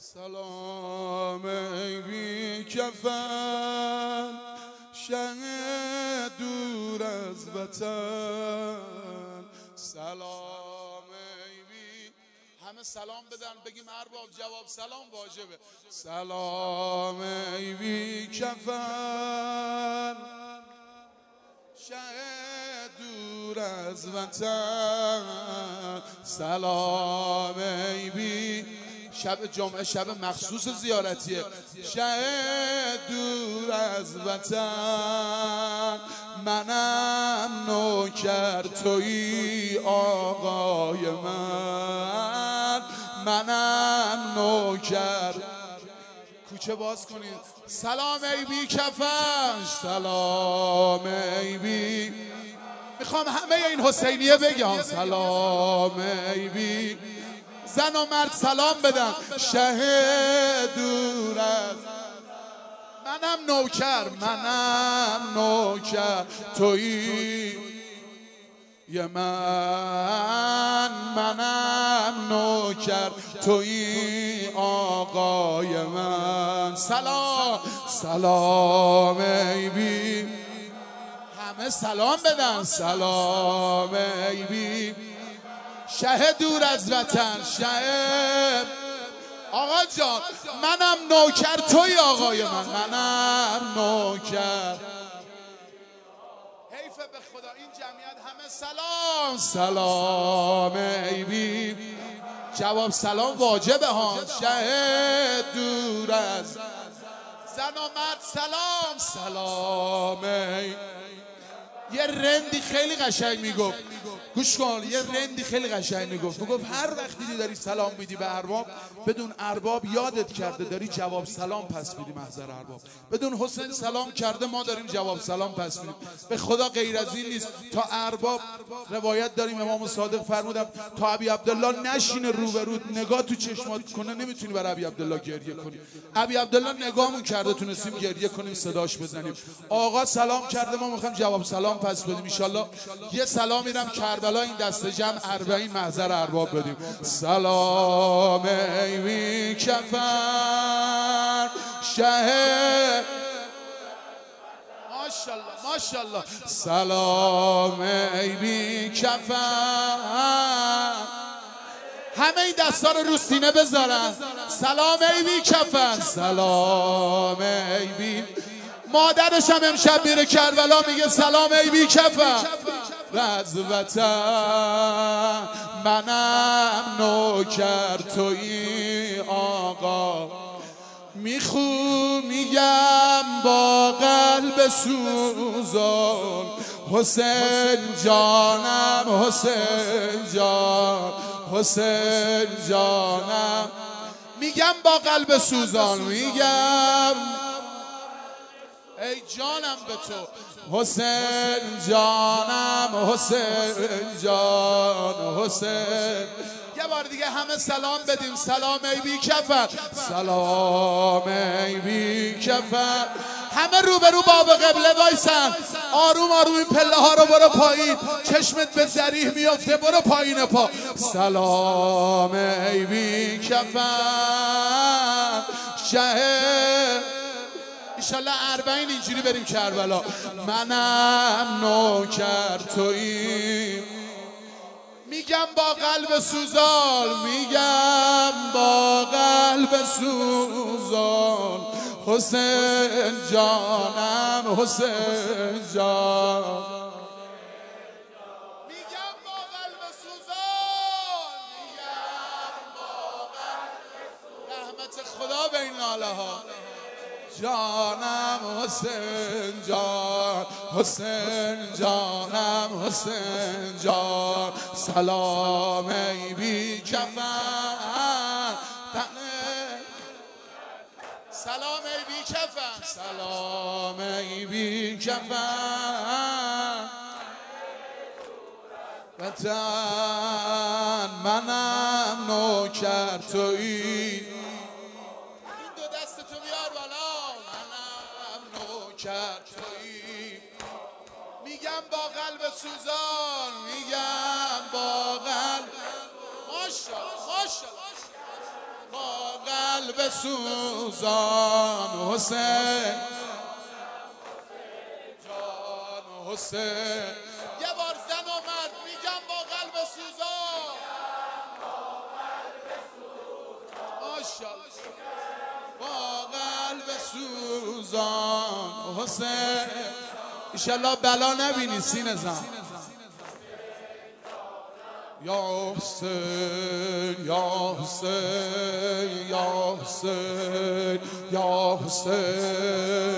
سلام ای بی کفن شه دور از وطن. سلام ای بی، همه سلام بدن بگیم ارباب جواب سلام واجبه. سلام ای بی کفن شه دور از وطن. سلام ای بی، شب جمعه شب مخصوص زیارتیه. شه دور از وطن، منم نوکر تویی آقای من، منم نوکر. کوچه باز کنید. سلام ای بی کفن، سلام ای بی، میخوام همه این حسینیه بگم سلام ای بی. زن و مرد سلام بدن. شه دور از، منم نوکر، منم نوکر تویی یه من، منم نوکر تویی آقای من. سلام سلام ای بی، همه سلام بدن. سلام ای بی، شه دور از وطن. شه آقا جان، منم نوکر توی آقای من، منم نوکر. حیفه به خدا این جمعیت همه سلام. سلام ای بی، جواب سلام واجبه ها. شه دور از، زن و مرد سلام. سلام ای، یه رندی خیلی قشنگ میگفت، گوش کن، یه رندی خیلی قشنگ میگفت هر وقت دیدی داری سلام میدی به ارباب، بدون ارباب یادت کرده داری جواب سلام پس میدی. محضر ارباب بدون حسین سلام کرده، ما داریم جواب سلام پس میدیم. به خدا غیر از این نیست. تا ارباب روایت داریم امام صادق فرمودن تا ابی عبدالله نشینه روبرود نگاه تو چشمات کنه نمیتونی برای ابی عبدالله گریه کنی. ابی عبدالله نگاهمون کرده تونستیم گریه کنیم، صداش بزنیم. آقا سلام کرده، ما میخوایم جواب سلام پس بدیم. ان شاء الله یه سلام میرم کربلا، این دسته جمع 40 محضر ارباب بدیم. سلام ای بی کفن شه، ماشاءالله ماشاءالله. سلام ای بی کفن، همه این دستا رو رو سینه بذارن. سلام ای بی کفن، سلام ای بی. مادرش هم امشب میره کربلا میگه سلام ای بی کفن از وطن، منم نوکر تویی آقا. میگم با قلب سوزان حسین جانم، حسین جان، حسین جانم. میگم با قلب سوزان، میگم ای جانم به تو حسین جانم، حسین جان، حسین. یه بار دیگه همه سلام بدیم. سلام ای بی کفن، سلام ای بی کفن. همه روبرو باب قبله وایسن. آروم آروم این پله ها رو برو پایین، چشمت به ذریح میافته، برو پایین پا. سلام ای بی کفن شه، ایشالله 40 اینجوری بریم کربلا. منم نوکر تویی، میگم با قلب سوزان، میگم با قلب سوزان حسین جانم، حسین جان. میگم با قلب سوزان، میگم با قلب سوزان. رحمت خدا به این ناله ها. جانم حسین جان، حسین جانم، حسین جان. سلام ای بی کفن، سلام ای بی کفن، سلام ای بی کفن وطن، منم نوکر تویی. نوکر تویی، میگم با قلب سوزان، میگم با قلب، ماشاءالله ماشاءالله، با قلب قلب سوزان حسین جان حسین. یه بار زن و مرد میگم با قلب سوزان ماشاءالله با قلب سوزان حسین. انشالله بلا نبینی سینه زن. یا حسین یا حسین یا حسین یا حسین